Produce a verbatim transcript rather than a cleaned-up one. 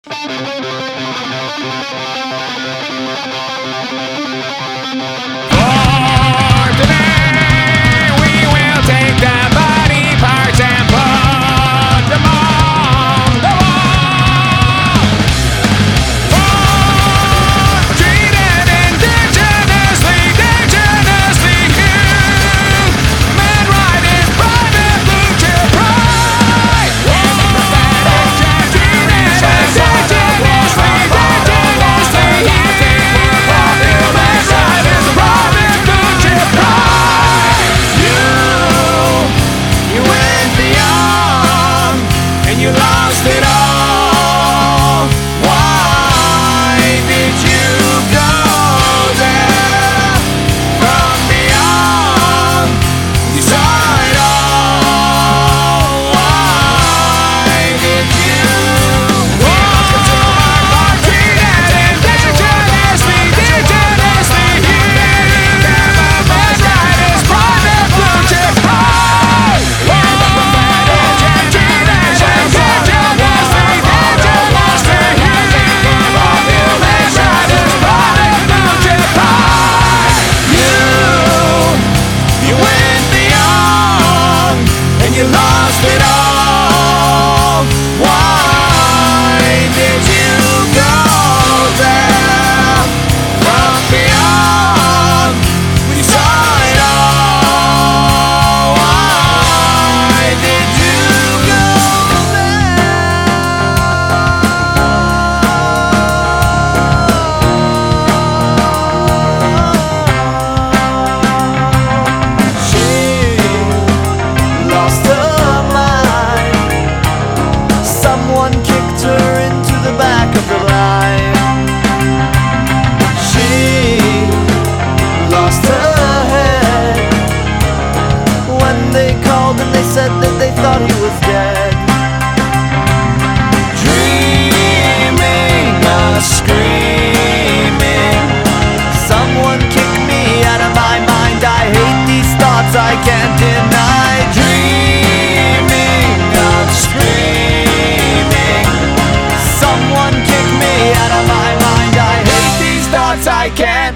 You lost it all. Why did you go there from beyond? You saw it all. Why did you go? Treated indigenously, indigenously here. Man's right is private blue chip pride. You lost it all. Why did you go there from beyond? When you saw it all, why did you go lost her mind. Someone kicked her into the back of the line. She lost her head when they called and they said that they thought he was dead. Dreaming or screaming, someone kick me out of my mind. I hate these thoughts I can't deny. Dreaming of screaming, someone kick me out of my mind. I hate these thoughts I can't